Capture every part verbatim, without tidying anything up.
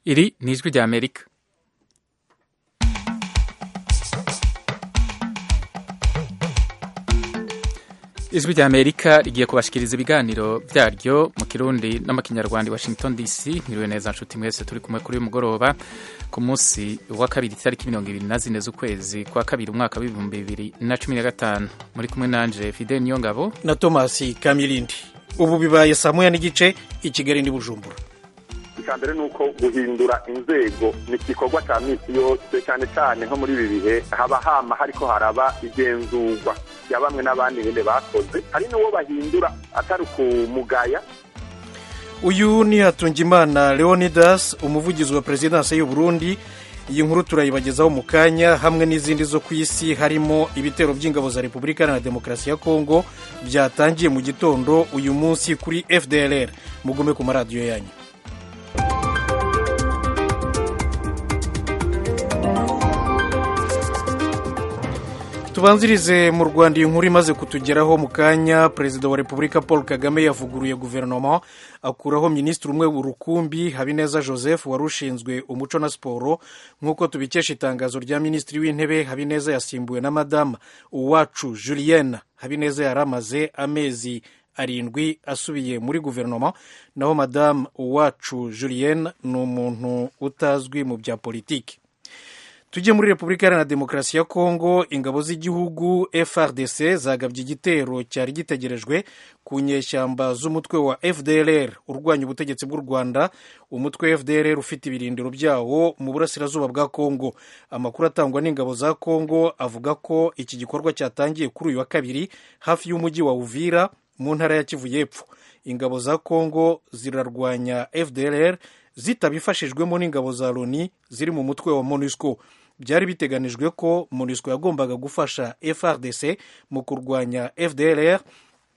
Iri ni ijwi rya Amerika. Ijwi rya Amerika rigiye kubashikiriza ibiganiro vyaryo mu Kirundi no mu Kinyarwanda. Washington D C. Mwiriwe neza nshuti mwese turi kumwe kuri uyu mugoroba ku munsi wa kabiri tariki mirongo ibiri na zine z'ukwezi kwa kabiri umwaka w'ibihumbi bibiri na cumi na gatanu. Muri kumwe nanje Fidel Niyongabo na Thomas Kamilindi. Ubu bibaye saa moya n'igice i Kigali ndi Bujumbura. Ikambere nuko guhindura inzego ni igikorwa cya misi yose, cyane cyane nko muri ibi bihe haba hama hariko haraba igenzurwa ya bamwe n'abandi nyine bakoze, hari n'uwo bahindura atari kumugaya. Uyu ni Hatungimana Leonidas, umuvugizi wa Presidence y'u Burundi. Iyi nkuru turayibagezaho mu kanya, hamwe n'izindi zo ku isi, harimo ibitero by'ingabo za Repubulika Iharanira Demokarasi ya Kongo byatangiye mu gitondo uyu munsi kuri F D L R. Mugume ku maradiyo yanyu. Tubanzirize mu Rwanda, inkuru imaze kutugeraho mu kanya. Perezida wa Repubulika Paul Kagame yavuguruye guverinoma, akuraho minisitiri umwe urukumbi, Habineza Joseph, wari ushinzwe umuco na siporo. Nk'uko tubikesha itangazo rya minisitiri w'intebe, Habineza yasimbuwe na Madame Uwacu Julienne. Habineza yaramaze amezi arindwi asubiye muri guverinoma, naho Madame Uwacu Julienne ni umuntu utazwi mu bya politiki. Tujye muri Repubulika Iharanira Demokarasi ya Kongo. Ingabo z'igihugu F R D C zagabye igitero cyari gitegerejwe ku nyeshyamba z'umutwe wa F D L R urwanya ubutegetsi bw'u Rwanda. Umutwe F D L R ufite ibirindiro byawo mu burasirazuba bwa Kongo. Amakuru atangwa n'ingabo za Kongo avuga ko iki gikorwa cyatangiye kuri uyu wa kabiri hafi y'umujyi wa Uvira mu ntara ya Kivu y'Epfo. Ingabo za Kongo zirarwanya F D L R zitabifashijwemo n'ingabo za Loni ziri mu mutwe wa MONUSCO. Byari biteganijwe ko MONUSCO yagombaga gufasha F R D C mu kurwanya F D L R,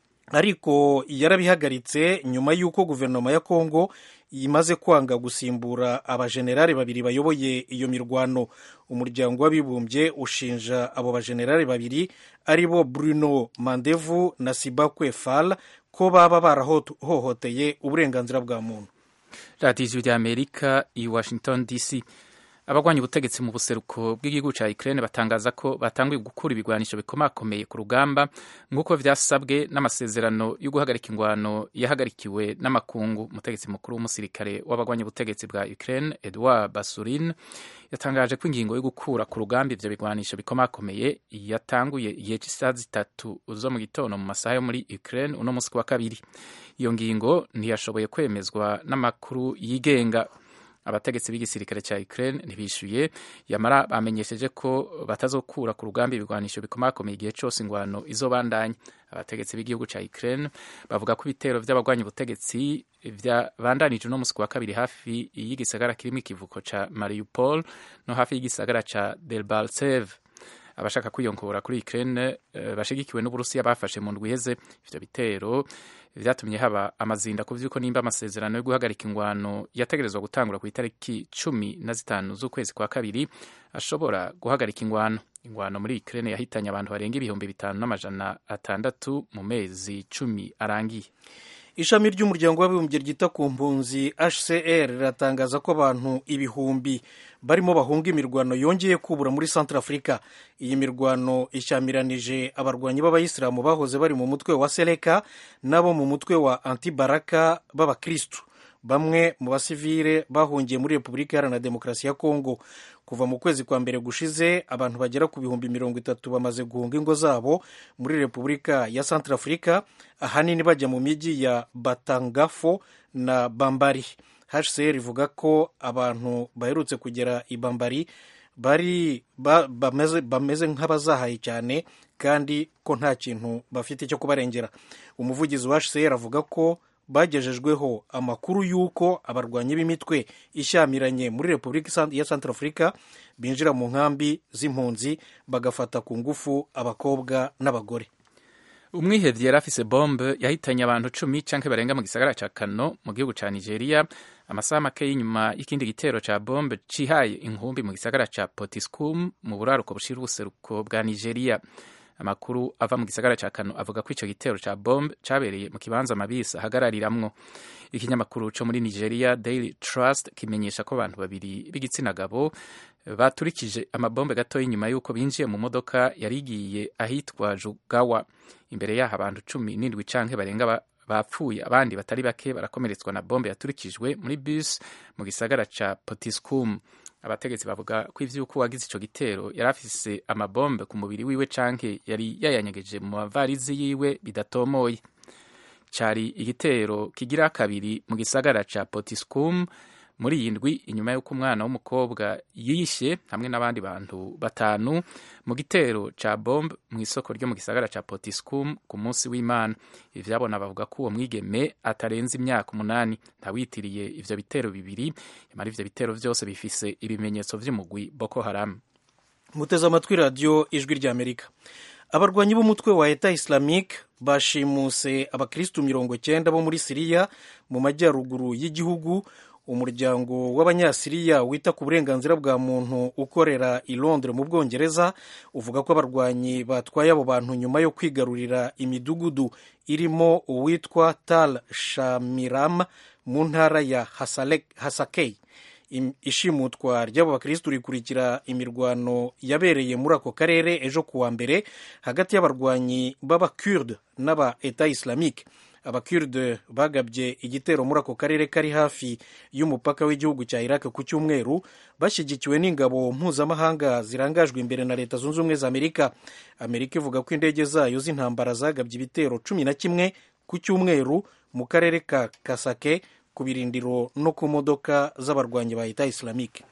ariko yarabihagaritse nyuma y'uko guverinoma ya Kongo imaze kwanga gusimbura abajenerali babiri bayoboye iyo mirwano. Umuryango w'abibumbye ushinja abo bajenerali babiri ari bo Bruno Mandevu na Sibakwe Fall ko baba barahohoteye uburenganzira bwa muntu. Radiyo ya Amerika i Washington D C. Abagwanya ubutegetsi mu buseruko bw'igihugu ca Ukraine batangaza ko batanguye gukura ibigwanisho bikomakomeye ku rugamba nk'uko vyasabwe n'amasezerano yo guhagarika ingwano yahagarikiwe n'amakungu. Umutegetsi mukuru w'umusirikare w'abagwanya ubutegetsi bwa Ukraine Edouard Basurin yatangaje ko ingingo yo gukura ku rugamba ivyo bigwanisho bikomakomeye yatanguye igihe c'isaha zitatu zo mu gitondo mu masaha yo muri Ukraine uno musi wa kabiri. Iyo ngingo ntiyashoboye kwemezwa n'amakuru yigenga. Abategetsi b'igisirikare cya Ukraine ntibishuye, yamara bamenyesheje ko batazokura ku rugamba ibigwanisho bikomakomeye igihe cyose ingwano izobandanya. Abategetsi b'igihugu cya Ukraine bavuga ko ibitero by'abagwanya ubutegetsi byabandanije no musi wa kabiri hafi y'igisagara kirimo ikivuko ca Mariupol no hafi y'igisagara ca Debaltseve. Abashaka kwiyonkora kuri Ukraine uh, bashigikiwe n'Uburusiya bafashe mu ndwi iheze. Ivyo bitero vyatumye haba amazinda ku vyuko nimba amasezerano yo guhagarika ingwano yategerezwa gutangura ku itariki cumi na zitanu z'ukwezi kwa kabiri ashobora guhagarika ingwano. Ingwano muri Ukraine yahitanye abantu barenga ibihumbi bitanu n'amajana atandatu mu mezi cumi arangiye. Ishami ry'umuryango w'abibumbye ryita ku mpunzi H C R riratangaza ko abantu ibihumbi barimo bahunga imirwano yongeye kubura muri Central Africa. Iyi mirwano ishamiranije abarwanyi b'abayisilamu bahoze bari mu mutwe wa Seleka nabo mu mutwe wa Antibaraka b'abakristu. Bamwe mu basivile bahungiye muri Repubulika Iharanira Demokarasi ya Kongo. Kuva mu kwezi kwa mbere gushize abantu bagera ku bihumbi mirongo itatu bamaze guhunga ingo zabo muri Repubulika ya Central Africa, ahanini bajya mu miji ya Batangafo na Bambari. H C R ivuga ko abantu baherutse kugera i Bambari bari ba, bameze, bameze nk'abazahaye cyane kandi ko nta kintu bafite cyo kubarengera. Umuvugizi wa H C R avuga ko bagejejweho amakuru y'uko abarwanyi b'imitwe ishyamiranye muri Repubulika ya Central Africa binjira mu nkambi z'impunzi bagafata ku ngufu abakobwa n'abagore. Umwihevye yarafise bombe yahitanye abantu cumi canke barenga mu gisagara ca Kano mu gihugu ca Nigeria amasaha make y'inyuma y'ikindi gitero ca bombe cihaye inkumbi mu gisagara ca Potiskum mu buraruko bushira ubuseruko bwa Nigeria. amakuru ava mu gisagara ca Kano avuga ko ico gitero ca bombe cabereye mu kibanza Mabisa ahagarariramwo. Ikinyamakuru co muri Nigeria Daily Trust kimenyesha ko abantu babiri b'igitsina gabo baturikije amabombe gatoya inyuma y'uko binjiye mu modoka yarigiye ahitwa Jugawa. Imbere yaho abantu cumi n'indwi canke barenga bapfuye, abandi batari bake barakomeretswa na bombe yaturikijwe muri bus mu gisagara ca Potiskum. Abategetsi bavuga ko ivyuko wagize ico gitero yari afise amabombe ku mubiri wiwe canke yari yayanyegeje mu mavarizi yiwe bidatomoye. Cari igitero kigira kabiri mu gisagara ca Potiskum muri iyi ndwi inyuma y'uko umwana w'umukobwa yishe hamwe n'abandi bantu batanu mu gitero ca bombe mu isoko ryo mu gisagara ca Potiskum ku munsi w'Imana. Ivyabona bavuga ko uwo mwigeme atarenze imyaka umunani. Ntawitiriye ivyo bitero bibiri, nyamara ivyo bitero vyose bifise ibimenyetso vy'umugwi Boko Haram. Muteze amatwi radio Ijwi ry'Amerika. Abarwanyi b'umutwe wa Eta Islamique bashimuse abakristu mirongo cyenda bo muri Siriya mu majyaruguru y'igihugu. Umuryango w'abanyasiriya wita ku burenganzira bwa muntu ukorera i Londres mu Bwongereza uvuga ko abarwanyi batwaye abo bantu nyuma yo kwigarurira imidugudu irimo uwitwa Tal Shamiram mu ntara ya Hasakei. Ishimutwa ry'abo bakristu rikurikira imirwano yabereye muri ako karere ejo kuwa mbere hagati y'abarwanyi b'Abakurde n'aba Eta Islamique. Abakurde bagabye igitero muri ako karere kari hafi y'umupaka w'igihugu cya Iraq ku cyumweru bashyigikiwe n'ingabo mpuzamahanga zirangajwe imbere na Leta Zunze Ubumwe za Amerika. Amerika ivuga ko indege zayo z'intambara zagabye ibitero cumi na kimwe ku cyumweru mu karere ka Kasake ku birindiro no ku modoka z'abarwanyi ba Eta Islamique.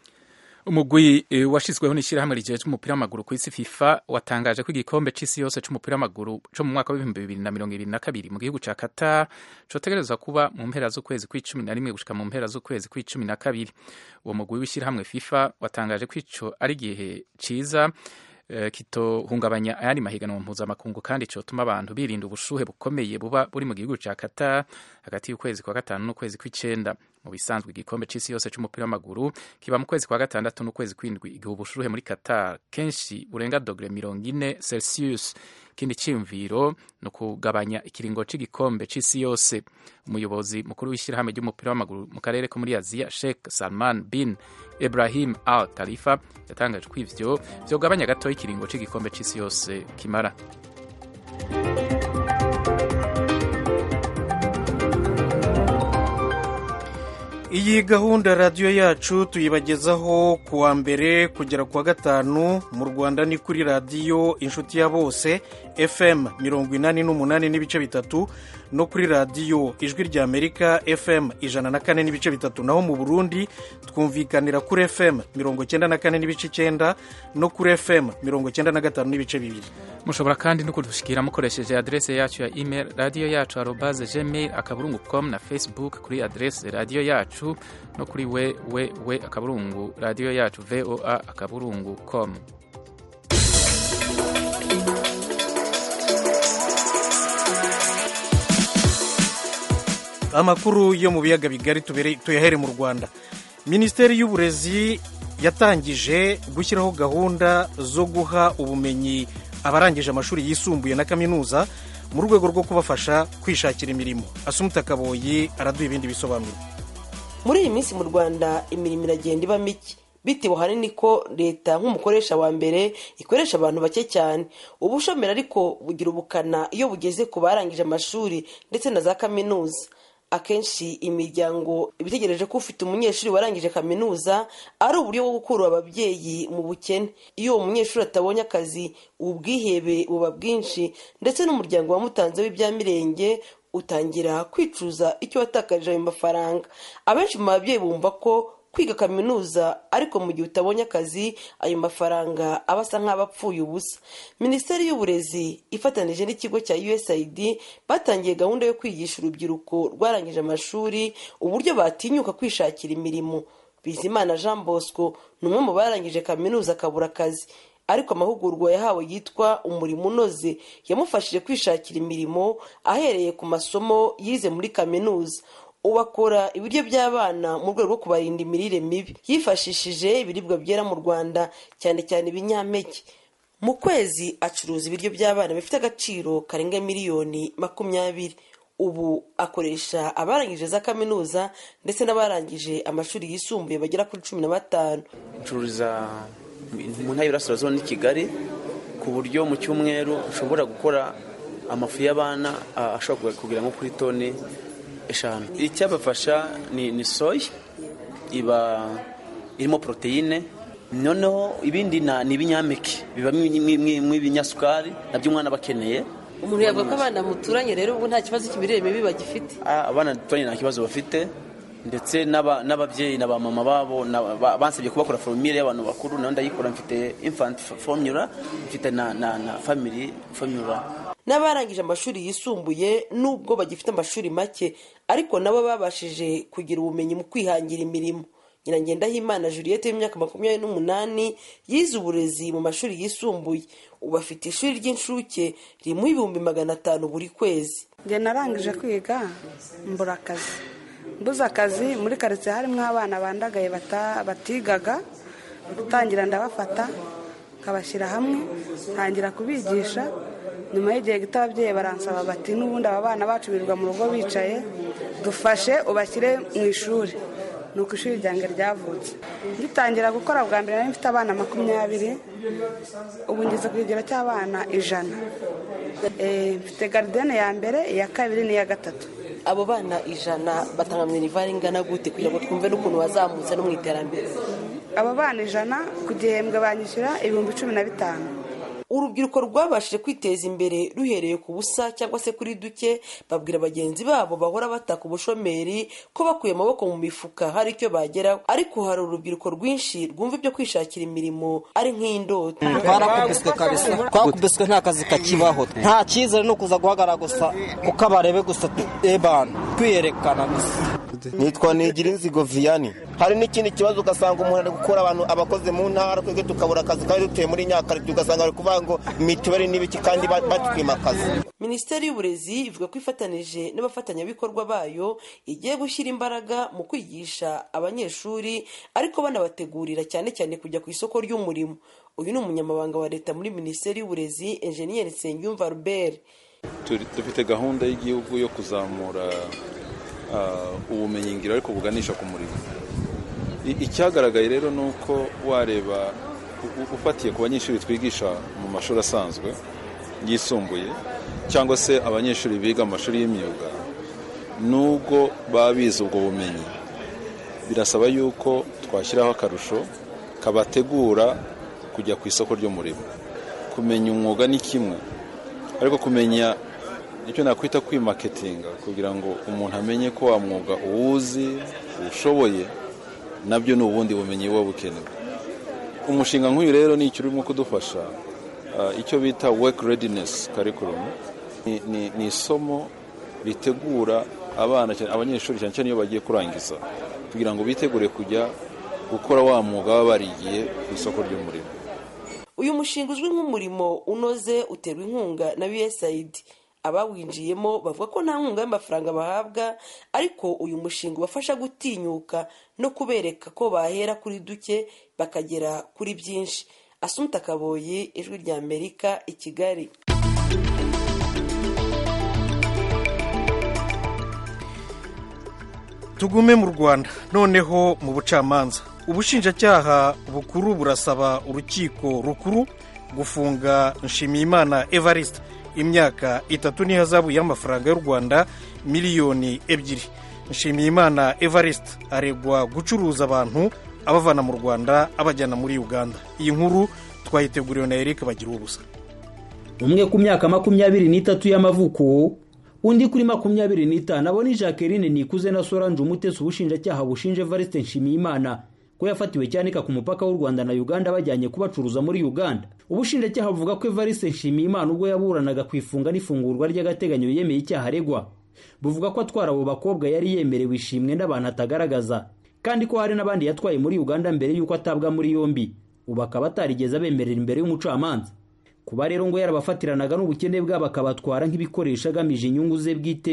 Umugwi e, washizweho n'ishirahamwe rijeje umupira w'amaguru ku isi FIFA watangaje ko igikombe c'isi yose c'umupira w'amaguru co mu mwaka wa bibiri na mirongo ibiri na kabiri mu gihugu ca Qatar cotegerezwa kuba mu mpera z'ukwezi kw'icumi na rimwe gushika mu mpera z'ukwezi kw'icumi na kabiri. Uwo mugwi w'ishirahamwe FIFA watangaje ko ico ari gihe ciza kitohungabanya ayandi mahiganwa mpuzamakungu kandi cotuma abantu birinda ubushuhe bukomeye buba buri mu gihugu ca Qatar hagati y'ukwezi kwa gatanu n'ukwezi kw'icenda. Mu bisanzwe igikombe c'isi yose c'umupira w'amaguru kiba mu kwezi kwa gatandatu n'ukwezi kw'indwi igihe ubushuhe muri Qatar kenshi burenga dogere mirongo ine Celsius. Ikindi ciyumviro no kugabanya ikiringo c'igikombe c'isi yose. Umuyobozi mukuru w'ishirahamwe ry'umupira w'amaguru mu karere ko muri Aziya Sheikh Salman bin Ibrahim Al Khalifa yatangaje ko ivyo vyogabanya gato ikiringo c'igikombe c'isi yose kimara. Iyi gahunda radio yacu tuyibagezaho kuwa mbere kugera kuwa gatanu. Mu Rwanda ni kuri radio Inshuti ya Bose F M mirongo inani n'umunani n'ibice bitatu no kuri radio Ijwi ry'Amerika F M ijana na kane n'ibice bitatu. Naho mu Burundi twumvikanira kuri F M mirongo cyenda na kane n'ibice icyenda no kuri F M mirongo cyenda na gatanu n'ibice bibiri. Mushobora kandi no kudushikira mukoresheje adresse yacu ya email radio yacu arobase gmail akaburungu com na Facebook kuri adresse radio yacu no kuri we we we akaburungu radio yacu voa akaburungu com. Amakuru yo mu biyaga bigari tuyahere mu Rwanda. Minisiteri y'Uburezi yatangije gushyiraho gahunda zo guha ubumenyi abarangije amashuri yisumbuye na kaminuza mu rwego rwo kubafasha kwishakira imirimo. Asumta Kaboyi araduha ibindi bisobanuro. Muri iyi minsi mu Rwanda imirimo iragenda iba mike bitewe hanini ko leta nk'umukoresha wa mbere ikoresha abantu bake cyane. Ubushomeri ariko bugira ubukana iyo bugeze ku barangije amashuri ndetse na za kaminuza. Akenshi imiryango ibitegereje ko ufite umunyeshuri warangije kaminuza ari uburyo bwo gukura ababyeyi mu bukene. Iyo uwo munyeshuri atabonye akazi ubwihebe buba bwinshi ndetse n'umuryango wamutanze w'ibyamirenge utangira kwicuza icyo watakarije ayo mafaranga. Abenshi mu babyeyi bumva ko kwiga kaminuza ariko mu gihe utabonye akazi ayo mafaranga abasa nk'abapfuye ubusa. Minisiteri y'Uburezi ifatanije n'ikigo cya U S A I D batangiye gahunda yo kwigisha urubyiruko rwarangije amashuri uburyo batinyuka kwishakira imirimo. Bizimana Jean Bosco ni umwe mu barangije kaminuza akabura akazi, ariko amahugurwa yahawe yitwa umurimo unoze yamufashije kwishakira imirimo ahereye ku masomo yize muri kaminuza. Ubakora ibiryo by'abana mu rwego rwo kubarinda imirire mibi yifashishije ibiribwa byera mu Rwanda cyane cyane ibinyampeke. mu kwezi acuruza ibiryo by'abana bifite agaciro karenga miliyoni makumyabiri. Ubu akoresha abarangije za kaminuza ndetse n'abarangije amashuri yisumbuye bagera kuri cumi na batanu. Ncururiza mu ntara y'Iburasirazuba ni Kigali, ku buryo mu cyumweru ushobora gukora amafu y'abana ashobora kugira nko kuri toni eshanu. Icyabafasha ni, ni soya iba irimo proteine, noneho ibindi ni ibinyampeke biba mw'ibinyasukari nabyo umwana bakeneye. Umuntu yavuga ko abana muturanye rero ubu nta kibazo cy'imirire mibi bagifite? Abana duturanye nta kibazo bafite, ndetse n'ababyeyi na ba mama babo bansabye kubakora formule y'abantu bakuru, nayo ndayikora. Mfite infant formula, mfite na, na, na family formula. N'abarangije amashuri yisumbuye nubwo bagifite amashuri make, ariko nabo babashije kugira ubumenyi mu kwihangira imirimo. Nyirangendahimana Juliette y'imyaka makumyabiri n'umunani yize uburezi mu mashuri yisumbuye. Ubu afite ishuri ry'inshuke ririmo ibihumbi magana atanu buri kwezi. Njye narangije kwiga mbura akazi. Mbuze akazi muri karitsiye harimo abana bandagaye batigaga, gutangira ndabafata nkabashyira hamwe ntangira kubigisha. Nyuma y'igihe gito ababyeyi baransaba bati n'ubundi aba bana bacu birirwa mu rugo bicaye, dufashe ubashyire mu ishuri. Nuko ishuri ryanjye ryavutse. Ngitangira gukora bwa mbere nari mfite abana makumyabiri, ubu ngeze ku kigero cy'abana ijana. Eh, mfite gardene ya mbere, iya kabiri n'iya gatatu. Abo bana ijana batanga minerivare ingana gute kugira ngo twumve n'ukuntu bazamutse no mu iterambere? Abo bana ijana ku gihembwe banyishyura ibihumbi cumi na bitanu. Urubyiruko rwabashije kwiteza imbere ruhereye ku busa cyangwa se kuri duke, babwira bagenzi babo bahora bataka ubushomeri ko bakuye amaboko mu mifuka hari icyo bageraho. Ariko hari urubyiruko rwinshi rwumva ibyo kwishakira imirimo ari nk'indoto. Twarakubiswe kabisa, twakubiswe nta kazi kakibaho, nta cyizere no kuza guhagarara gusa kuko abarebe gusa ebana kwiyerekana gusa. Nitwa Nigirinzigo Vianney. Hari n'ikindi kibazo ugasanga umuntu ari gukora abantu abakoze mu ntara, twege tukabura akazi kandi dutuye muri Nyakare, tugasanga ari kuvuga ngo mituweli n'ibiki kandi batwimakaza. Minisiteri y'Uburezi ivuga ko ifatanije n'abafatanyabikorwa bayo igiye gushyira imbaraga mu kwigisha abanyeshuri, ariko banabategurira cyane cyane kujya ku isoko ry'umurimo. Uyu ni umunyamabanga wa leta muri Minisiteri y'Uburezi, Engineer Nsengiyumva Albert. Dufite gahunda y'igihugu yo kuzamura ubumenyi ngiro ariko buganisha ku murimo. Icyagaragaye rero nuko wareba ufatiye ku banyeshuri twigisha mu mashuri asanzwe yisumbuye cyangwa se abanyeshuri biga mu mashuri y'imyuga, nubwo babize ubwo bumenyi birasaba yuko twashyiraho akarusho kabategura kujya ku isoko ry'umurimo. Kumenya umwuga ni kimwe, ariko kumenya icyo nakwita kwimarketinga kugira ngo umuntu amenye ko wa mwuga uwuzi ushoboye, nabyo ni ubundi bumenyi buba bukenewe. Umushinga nk'uyu rero ni icyo urimo kudufasha, uh, icyo bita work readiness curriculum. Ni, ni, ni isomo ritegura abana abanyeshuri cyane cyane iyo bagiye kurangiza kugira ngo bitegure kujya gukora wa mwuga baba barigiye ku isoko ry'umurimo. Uyu mushinga uzwi nk'umurimo unoze uterwa inkunga na U S A I D. Abawinjiyemo bavuga ko nta nkunga y'amafaranga bahabwa, ariko uyu mushinga ubafasha gutinyuka no kubereka ko bahera kuri duke bakagera kuri byinshi. Asumta Kaboyi, Ijwi rya Amerika, i Kigali. Tugume mu Rwanda noneho mu bucamanza. Ubushinjacyaha bukuru burasaba urukiko rukuru gufunga Nshimiyimana Evariste imyaka itatu n'ihazabu y'amafaranga y'u Rwanda miliyoni ebyiri. Nshimiyimana Evariste aregwa gucuruza abantu abavana mu Rwanda abajyana muri Uganda. Iyi nkuru twayiteguriwe na Eric Bagira ubusa. Umwe ku myaka makumyabiri n'itatu y'amavuko, undi kuri makumyabiri n'itanu, abo ni Jacqueline Nikuze na Solange Umutesi. Ubushinjacyaha bushinje Evariste Nshimiyimana ko yafatiwe cyanika ku mupaka w'u Rwanda na Uganda bajyanye kubacuruza muri Uganda. Ubushinjacyaha buvuga ko Evariste Nshimiyimana ubwo yaburanaga kwifunga n'ifungurwa ry'agateganyo yemeye icyaha aregwa. Buvuga ko atwara abo bakobwa yari yemerewe ishimwe n'abantu atagaragaza, kandi ko hari n'abandi yatwaye muri Uganda mbere y'uko atabwa muri yombi, ubu akaba atarigeze abemerera imbere y'umucamanza. Kuba rero ngo yarabafatiranaga n'ubukene bwabo akabatwara nk'ibikoresho agamije inyungu ze bwite,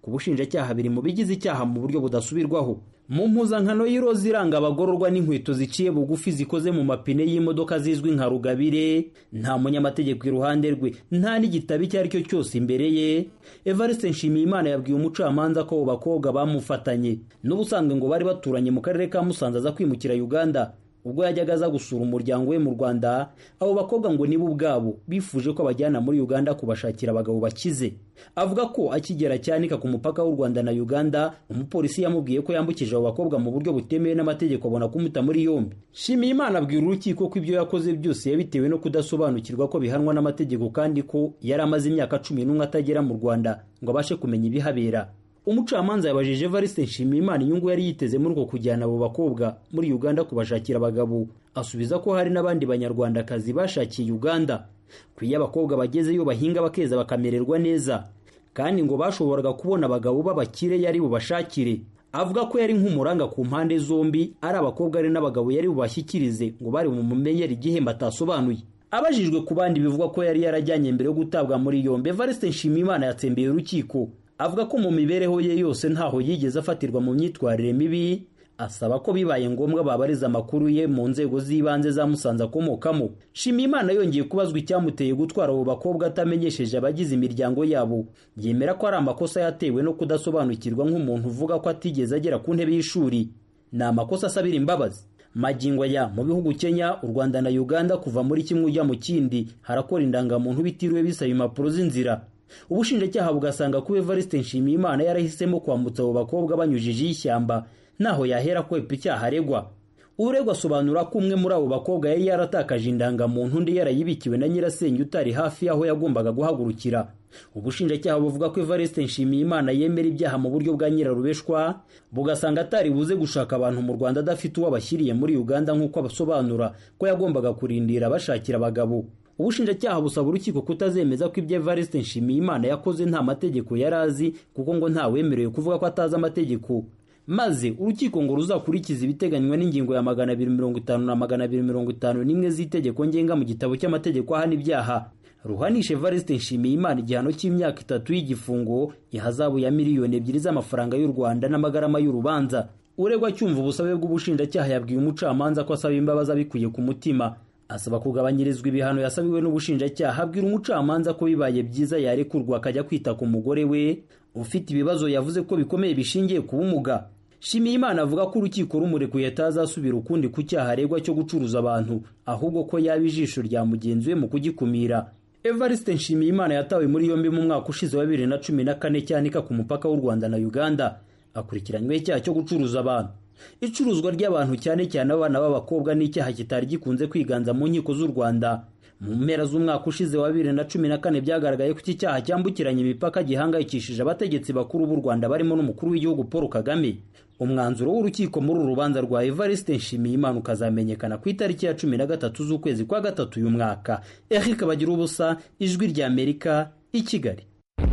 ku bushinjacyaha biri mu bigize icyaha mu buryo budasubirwaho. Mu mpuzankano y'iroza iranga abagororwa n'inkweto ziciye bugufi zikoze mu mapine y'imodoka zizwi nka rugabire, nta munyamategeko iruhande rwe, nta n'igitabo icyo ari cyo cyose imbere ye, Evariste Nshimiyimana yabwiye umucamanza ko abo bakobwa bamufatanye n'ubusanzwe ngo bari baturanye mu karere ka Musanze aza kwimukira Uganda. Ubwo yajyaga aza gusura umuryango we mu Rwanda, abo bakobwa ngo nibo ubwabo bifuje ko bajyana muri Uganda kubashakira abagabo bakize. Avuga ko akigera cyanika ku mupaka w'u Rwanda na Uganda, umupolisi yamubwiye ko yambukije abo bakobwa mu buryo butemewe n'amategeko, abona kumuta muri yombi. Nshimiyimana abwira urukiko ko ibyo yakoze byose yabitewe no kudasobanukirwa ko bihanwa n'amategeko, kandi ko yari amaze imyaka cumi n'umwe atagera mu Rwanda ngo abashe kumenya ibihabera. Umucamanza yabajije Evariste Nshimiyimana inyungu yari yiteze muri uko kujyana abo bakobwa muri Uganda kubashakira abagabo. Asubiza ko hari n'abandi banyarwandakazi bashakiye Uganda, ko iyo abakobwa bagezeyo bahinga bakeza bakamererwa neza, kandi ngo bashoboraga kubona abagabo b'abakire yari bubashakire. Avuga ko yari nk'umuranga ku mpande zombi, ari abakobwa ari n'abagabo yari bubashyikirize ngo bari mu mumenyera igihembo atasobanuye. Abajijwe ku bandi bivugwa ko yari yarajyanye mbere yo gutabwa muri yombi, Evariste Nshimiyimana yatsembeye urukiko. Avuga ko mu mibereho ye yose ntaho yigeze afatirwa mu myitwarire mibi, asaba ko bibaye ngombwa babariza amakuru ye mu nzego z'ibanze za Musanze akomokamo. Nshimiyimana yongeye kubazwa icyamuteye gutwara abo bakobwa atamenyesheje abagize imiryango yabo, yemera ko ari amakosa yatewe no kudasobanukirwa nk'umuntu uvuga ko atigeze agera ku ntebe y'ishuri. Ni amakosa asabira imbabazi. Magingo ya mu bihugu Kenya, u Rwanda na Uganda, kuva muri kimwe ujya mu kindi harakora indangamuntu bitiriwe bisaba impapuro z'inzira. Ubushinjacyaha bugasanga ko Evariste Nshimiyimana yarahisemo kwambutsa abo bakobwa banyujije ishyamba, naho yahera kwepa icyaha aregwa. Uregwa asobanura ko umwe muri abo bakobwa yari yaratakaje indangamuntu, undi yarayibikiwe na nyirasenge utari hafi aho yagombaga guhagurukira. Ubushinjacyaha buvuga ko Evariste Nshimiyimana yemera ibyaha mu buryo bwa nyirarubeshwa, bugasanga atari buze gushaka abantu mu Rwanda adafite uwo abashyiriye muri Uganda nk'uko abasobanura ko yagombaga kurindira bashakira abagabo. Ubushinjacyaha busaba urukiko kutazemeza ko ibyo Evariste Nshimiyimana yakoze nta mategeko yari azi, kuko ngo nta wemerewe kuvuga ko atazi amategeko. Maze urukiko ngo ruzakurikiza ibiteganywa n'ingingo ya magana abiri mirongo itanu na magana abiri mirongo itanu n'imwe z'itegeko ngenga mu gitabo cy'amategeko ahana ibyaha, ruhanisha Evariste Nshimiyimana igihano cy'imyaka itatu y'igifungo, ihazabu ya miliyoni ebyiri z'amafaranga y'u Rwanda n'amagarama y'urubanza. Uregwa cyumva ubusabe bw'ubushinjacyaha yabwiye umucamanza ko asaba imbabazi abikuye ku mutima, asaba kugabanyirizwa ibihano yasabiwe n'ubushinjacyaha. Abwira umucamanza ko bibaye byiza yarekurwa akajya kwita ku mugore we ufite ibibazo yavuze ko bikomeye bishingiye ku bumuga. Nshimiyimana avuga ko urukiko rumurekuye atazasubira ukundi ku cyaha aregwa cyo gucuruza abantu, ahubwo ko yaba ijisho rya mugenzi we mu kugikumira. Evariste Nshimiyimana yatawe muri yombi mu mwaka ushize wa bibiri na cumi na kane cyanika ku mupaka w'u Rwanda na Uganda, akurikiranyweho icyaha cyo gucuruza abantu. Icuruzwa ry'abantu cyane cyane abana b'abakobwa ni icyaha kitari gikunze kwiganza mu nkiko z'u Rwanda. Mu mpera z'umwaka ushize wa bibiri na cumi na kane byagaragaye ko iki cyaha cyambukiranya imipaka gihangayikishije abategetsi bakuru b'u Rwanda barimo n'umukuru w'igihugu Paul Kagame. Umwanzuro w'urukiko muri uru rubanza rwa Evariste Nshimiyimana ukazamenyekana ku itariki ya cumi na gatatu z'ukwezi kwa gatatu uyu mwaka. Eric Bagirubusa, Ijwi rya Amerika, i Kigali.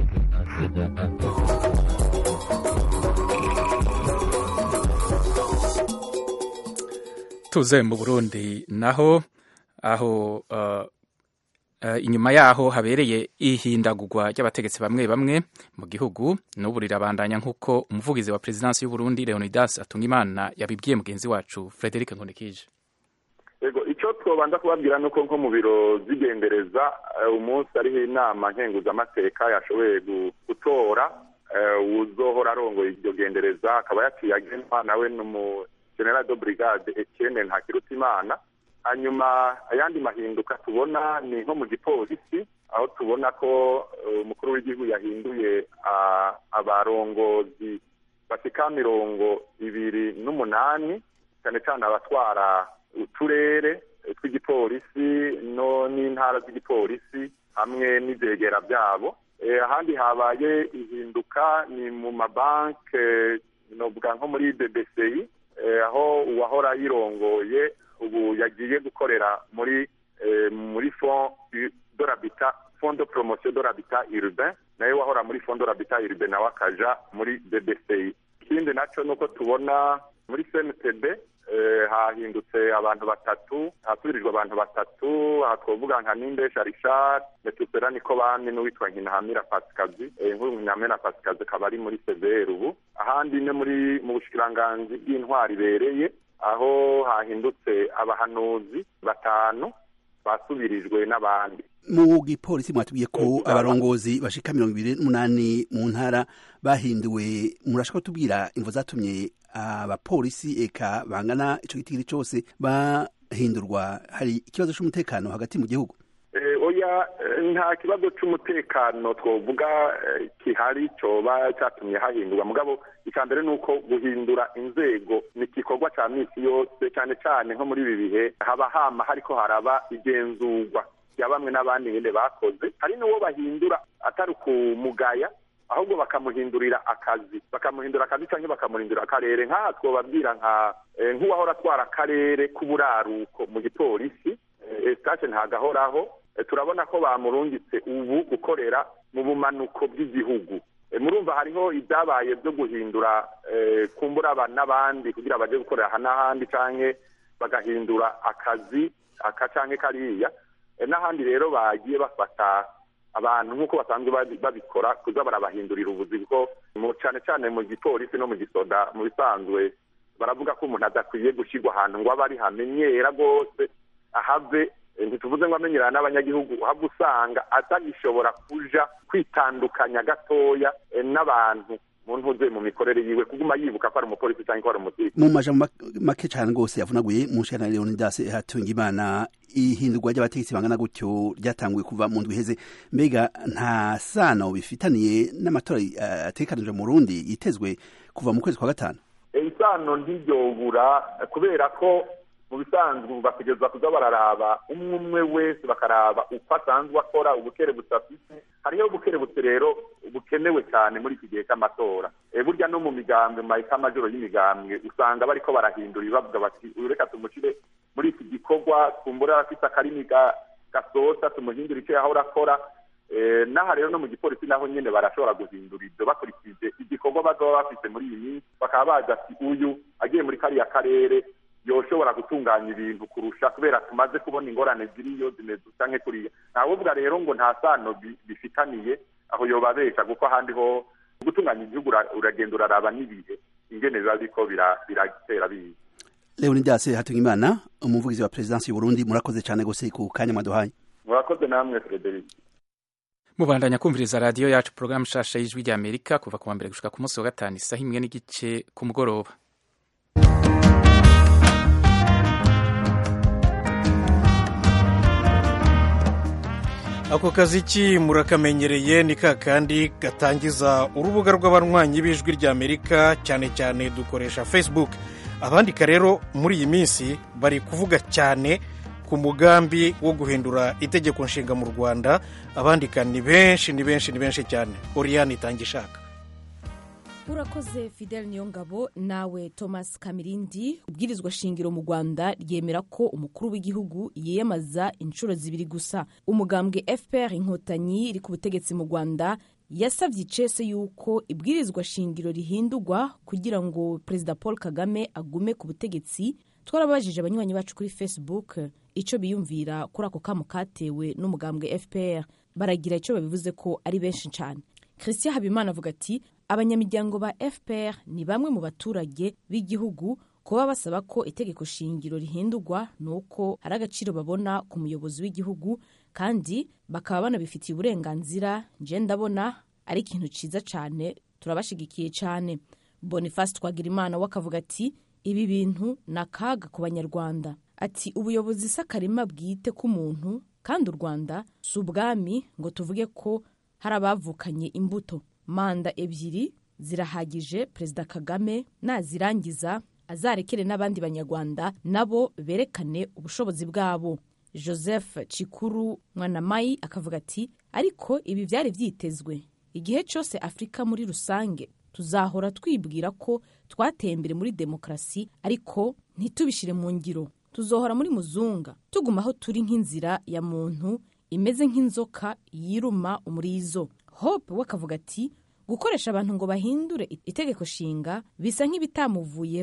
Tuze mu Burundi naho aho uh, uh, inyuma yaho habereye ihindagurwa ry'abategetsi bamwe bamwe mu gihugu, n'ubu rirabandanya nk'uko umuvugizi wa Presidence y'u Burundi Leonidas Atungimana yabibwiye mugenzi wacu Frederic Nkundikije. Ego icyo twobanza kubabwira nuko nko mu biro zigendereza uh, umunsi ariho inama nkenguzamateka yashoboye gutora uh, uzohora arongoye iryo gendereza, akaba yaciye agenwa nawe n'umu General de Brigade Etienne Ntakirutimana. Hanyuma ayandi mahinduka tubona ni nko mu gipolisi, aho tubona ko umukuru uh, w'igihugu yahinduye uh, abarongozi bashika mirongo ibiri n'umunani, cyane cyane abatwara uturere tw'igipolisi no n'intara z'igipolisi hamwe n'ivyegera byabo. Eh, ahandi habaye ihinduka ni mu mabanke, novuga nko muri B B C I, eh, aho uwahora yirongoye ubu yagiye gukorera muri eh, muri fond de l'habitat, fond de promotion de l'habitat urbain, naye wahora muri fond de l'habitat urbain nawe akaja muri B B C I. Ikindi naco nuko tubona muri C N T B hahindutse abantu batatu hasubirijwe abantu batatu aha twovuga nka Nindesha Richard Metusera Nikobani n'uwitwa Nkinahamira Pasikazi inkuru Nkinahamira Pasikazi akaba ari muri Severu ubu ahandi ne muri mu bushikiranganji bw'intwari bereye aho hahindutse abahanuzi batanu basubirijwe n'abandi. Mu gipolisi mwatubwiye ko abarongozi bashika mirongo ibiri n'umunani mu ntara bahinduwe, murashaka tubwira imvo zatumye abapolisi eka bangana ico gitigiri cyose bahindurwa? Hari ikibazo cy'umutekano hagati mu gihugu? Oya, nta kibazo cy'umutekano twovuga kihari coba cyatumye hahindurwa, mugabo ikambere nuko guhindura inzego ni igikorwa cya misi yose, cyane cyane nko muri ibi bihe haba hama hariko haraba igenzurwa ya bamwe n'abandi nyine bakoze. Hari n'uwo bahindura atari kumugaya, ahubwo bakamuhindurira akazi bakamuhindura akazi cyangwa bakamuhindura akarere. Nk'aha twobabwira nka nk'uwahora atwara akarere k'uburaruko mu gipolisi Eustache Ntagahoraho, turabona ko bamurungitse ubu gukorera mu bumanuko bw'igihugu. Murumva hariho ibyabaye byo guhindura kumbura abana n'abandi kugira baje gukorera n'ahandi canke bagahindura akazi aka canke kariya n'ahandi. Rero bagiye bafata abantu nk'uko basanzwe babikora kuza barabahindurira ubuzi, kuko cyane cyane mu gipolisi no mu gisoda mu bisanzwe baravuga ko umuntu adakwiye gushyirwa ahantu ngo abe ari hamenyera rwose ahave. Ntituvuze ngo amenyerana n'abanyagihugu, ahubwo usanga atagishobora kuja kwitandukanya gatoya n'abantu mu ntuze mu mikorere yiwe, kuguma yibuka ko ari umupolisi cyangwa ko ari umusirikare. Mu majambo make cyane rwose yavunaguye mu nshingano Leonidas Hatungimana, ihindurwa ry'abategetsi bangana gutyo ryatanguye kuva mu ndwi iheze. Mbega nta sano bifitaniye n'amatora ategekanijwe mu Burundi yitezwe kuva mu kwezi kwa gatanu? Isano ntiryobura, kubera ko mu bisanzwe bakugeza kuza bararaba umwe umwe wese bakaraba uko asanzwe akora, ubukerebutse afite. Hariho ubukerebutse rero bukenewe cyane muri iki gihe cy'amatora. Burya no mu migambwe, mu mahika majoro y'imigambwe usanga bariko barahindura bavuga bati ureka tumushire muri iki gikorwa, kumbura afite akarimi gasosa tumuhindura icyo yahora akora. Naha rero no mu gipolisi naho nyene barashobora guhindura ibyo bakurikije igikorwa bazaba bafite muri iyi minsi, bakaba baza ati uyu agiye muri kariya karere yoshobora gutunganya ibintu kurusha, kubera tumaze kubona ingorane ziriyo zimeze canke kuriya. Ntawovuga rero ngo nta sano bifitaniye, aho yobabesha, kuko ahandi ho gutunganya igihugu uragenda uraraba n'ibihe ingene biba biriko biratera biza. Leonidas Hatungimana, umuvugizi wa Presidence y'u Burundi, murakoze cyane gose ku kanya mwaduhaye. Murakoze namwe Frederic. Mubandanya kumviriza radio yacu programme shasha y'ijwi rya Amerika kuva ku wa mbere gushika ku munsi wa gatanu isaha imwe n'igice ku mugoroba. Ako kaziki murakamenyereye, ni kakandi gatangiza urubuga rw'abanywanyi b'ijwi rya Amerika, cyane cyane dukoresha Facebook. Abandika rero muri iyi minsi bari kuvuga cyane ku mugambi wo guhindura itegeko nshinga mu Rwanda. Abandika ni benshi ni benshi ni benshi cyane. Oriane Itangishaka. Urakoze Fidel Niyongabo. Nawe Thomas Kamirindi. Ubwirizwa shingiro mu Rwanda ryemera ko umukuru w'igihugu yiyamaza inshuro zibiri gusa. Umugambwe F P R Inkotanyi iri ku butegetsi mu Rwanda yasavye icese yuko ibwirizwa shingiro rihindurwa kugira ngo Perezida Paul Kagame agume ku butegetsi. Twarabajije abanywanyi bacu kuri Facebook ico biyumvira kuri ako kamo katewe n'umugambwe F P R. Baragira ico babivuze ko ari benshi cyane. Christian Habimana avuga ati abanyamiryango ba F P R ni bamwe mu baturage b'igihugu kuba basaba ko itegeko shingiro rihindurwa, nuko hari agaciro babona ku muyobozi w'igihugu kandi bakaba banabifitiye uburenganzira. Nje ndabona ari ikintu ciza cyane, turabashigikiye cyane. Boniface Twagirimana wakavuga ati ibi bintu nakaga ku banyarwanda. Ati ubuyobozi sakarima bwite ku muntu, kandi u Rwanda si ubwami ngo tuvuge ko hari abavukanye imbuto. Manda ebyiri zirahagije. Perezida Kagame nazirangiza azarekere n'abandi banyarwanda nabo berekane ubushobozi bwabo. Joseph Chikuru Mwanamayi akavuga ati ariko ibi byari byitezwe. Igihe cyose Afrika muri rusange tuzahora twibwira ko twateye imbere muri demokrasi, ariko ntitubishire mu ngiro. Tuzohora muri muzunga tuguma aho turi nk'inzira ya muntu imeze nk'inzoka yiruma umurizo. Hope wakavuga ati gukoresha abantu ngo bahindure itegeko shinga bisa nk'ibitamuvuyeho.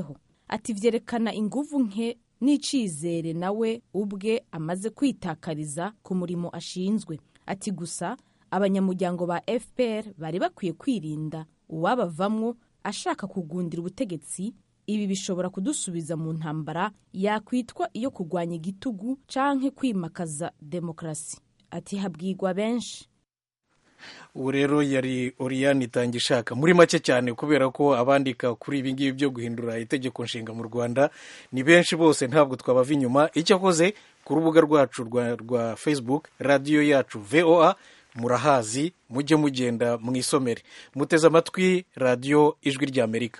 ati vyerekana inguvu nke n'icizere nawe ubwe amaze kwitakariza ku murimo ashinzwe. Ati gusa abanyamuryango ba F P R bari bakwiye kwirinda uwabavamwo ashaka kugundira ubutegetsi. Ibi bishobora kudusubiza mu ntambara yakwitwa iyo kurwanya igitugu canke kwimakaza demokrasi. Ati habwirwa benshi. Ubu rero yari Oriane Itangishaka. Muri make cyane kubera ko abandika kuri ibi ngibi byo guhindura itegeko nshinga mu Rwanda ni benshi, bose ntabwo twabava inyuma. Icyo akoze ku rubuga rwacu rwa, rwa Facebook radio yacu V O A murahazi, mujye mugenda mwisomere. Muteze amatwi radio Ijwi ry'Amerika.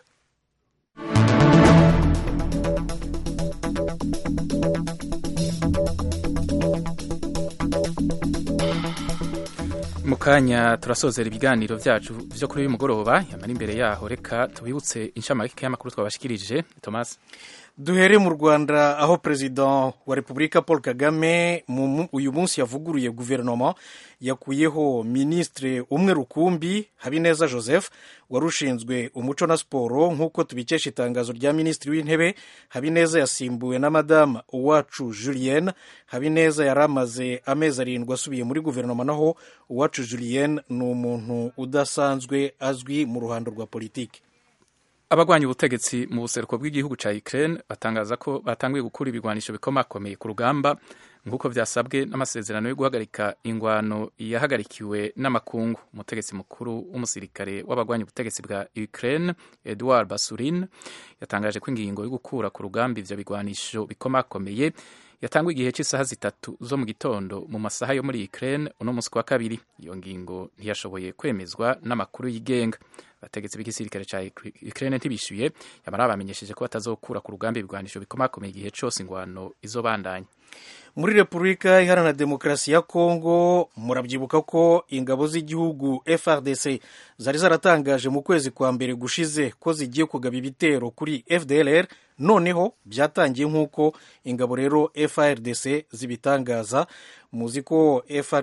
Mukanya turasozera ibiganiro byacu byo kuri uyu mugoroba. Yamara imbere yaho reka tubibutse inshamake y'amakuru twabashikirije. Thomas, duhere mu Rwanda aho Perezida wa Repubulika Paul Kagame uyu munsi yavuguruye guverinoma, yakuyeho ministre umwe rukumbi Habineza Joseph warushinzwe umuco na siporo. Nk'uko tubikesha itangazo rya Minisitiri w'Intebe, Habineza yasimbuwe na Madame Uwacu Julienne. Habineza yaramaze amezi arindwi asubiye muri guverinoma, naho Uwacu Julienne ni umuntu udasanzwe azwi mu ruhando rwa politiki. Abagwanya ubutegetsi mu buseruko bw'igihugu ca Ukraine batangaza ko batanguye gukura ibigwanisho bikomakomeye ku rugamba nk'uko vyasabwe n'amasezerano yo guhagarika ingwano yahagarikiwe n'amakungu. Umutegetsi mukuru w'umusirikare w'abagwanya ubutegetsi bwa Ukraine Edward Basurin yatangaje ko ingingo yo gukura ku rugamba ivyo bigwanisho bikomakomeye yatangwa igihe cy'isaha zitatu zo mu gitondo mu masaha yo muri Ukraine uno munsi kwa kabiri. Iyo ngingo ntiyashoboye kwemezwa n'amakuru yigenga. Abategetsi b'igisirikare ca Ukraine ntibishuye, yamara bamenyesheje ko batazokura ku rugamba ibigwanisho bikomakomeye igihe cyose ingwano izobandanya. Muri Repubulika Iharanira Demokarasi ya Kongo murabyibuka ko ingabo z'igihugu F R D C zari zaratangaje mu kwezi kwa mbere gushize ko zigiye kugaba ibitero kuri F D L R. Noneho byatangiye nk'uko ingabo rero F R D C zibitangaza. Muzi ko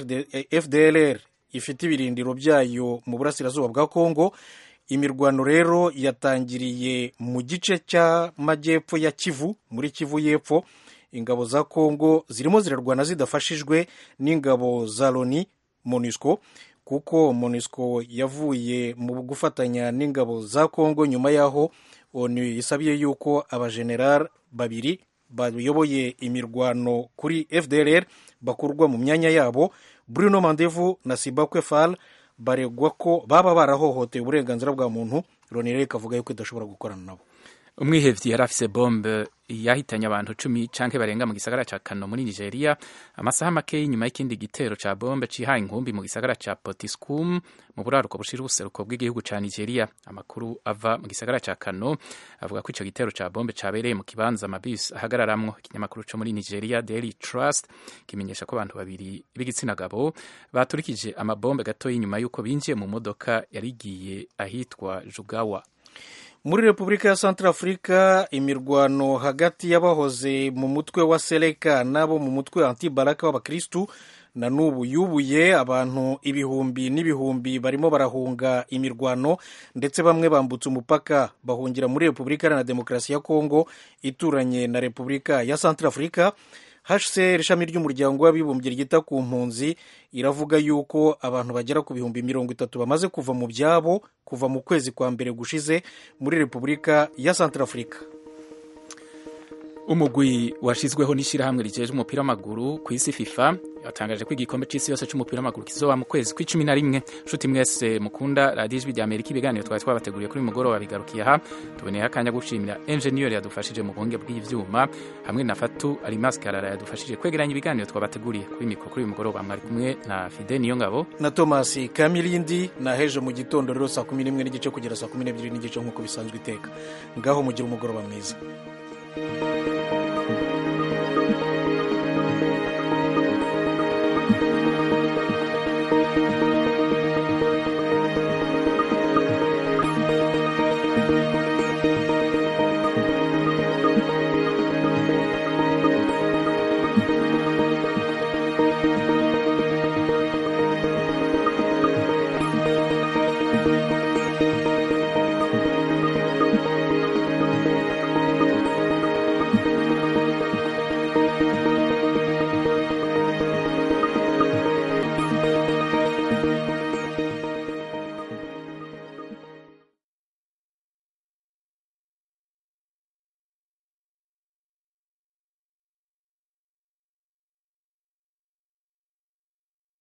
F D L R ifite ibirindiro byayo mu burasirazuba bwa Kongo. Imirwano rero yatangiriye mu gice cy'amajyepfo ya Kivu, muri Kivu y'Epfo. Ingabo za Kongo zirimo zirarwana zidafashijwe n'ingabo za Loni MONUSCO, kuko MONUSCO yavuye mu gufatanya n'ingabo za Kongo nyuma yaho ONU isabiye yuko abajeneral babiri bayoboye imirwano kuri F D L R bakurwa mu myanya yabo. Bruno Mandevu na Sibakwe Fall baregwa ko baba barahohoteye uburenganzira bwa muntu. Loni rero ikavuga yuko idashobora gukorana nabo. Umwihevyi yari afise bombe yahitanye abantu cumi canke barenga mu gisagara ca Kano muri Nigeria amasaha make nyuma y'ikindi gitero ca bombe cihaye inkumbi mu gisagara ca Potiskum mu buraruko bushira ubuseruko bw'igihugu ca Nigeria. Amakuru ava mu gisagara ca Kano avuga ko ico gitero ca bombe cabereye mu kibanza amabisi ahagararamwo. Ikinyamakuru co muri Nigeria Daily Trust kimenyesha ko abantu babiri b'igitsina gabo baturikije amabombe gato y'inyuma yuko binjiye mu modoka yarigiye ahitwa Jugawa. Muri Repubulika ya Centrafrica imirwano hagati y'abahoze mu mutwe wa Seleka nabo mu mutwe anti-Balaka w'abakristu na nubu yubuye. Abantu ibihumbi n'ibihumbi barimo barahunga imirwano, ndetse bamwe bambutse umupaka bahungira muri Repubulika Iharanira Demokarasi ya Kongo ituranye na Repubulika ya Centrafrica. H C R ishami ry'umuryango w'abibumbye ryita ku mpunzi iravuga yuko abantu bagera ku bihumbi mirongo itatu bamaze kuva mu byabo kuva mu kwezi kwa mbere gushize muri Repubulika ya Centrafrica. Umugwi washizweho n'ishirahamwe rijeje umupira w'amaguru ku isi FIFA yatangaje ko igikombe c'isi yose c'umupira w'amaguru kizoba mu kwezi kw'icumi na rimwe. Nshuti mwese mukunda Radio Ijwi ry'Amerika, ibiganiro twari twabateguriye kuri mugoroba bigarukiye aha. Tuboneye akanya gushimira engineer yadufashije mu buhunge bw'ivyuma hamwe na Fatu Alimas Karara yadufashije kwegeranya ibiganiro twabateguriye. Kuri mikro kuri mugoroba mwari kumwe na Fide Niyongabo na Thomas Kamilindi. Na hejo mu gitondo rero saa kumi n'imwe n'igice kugera saa kumi n'ebyiri n'igice nk'uko bisanzwe iteka. Ngaho mugira umugoroba mwiza.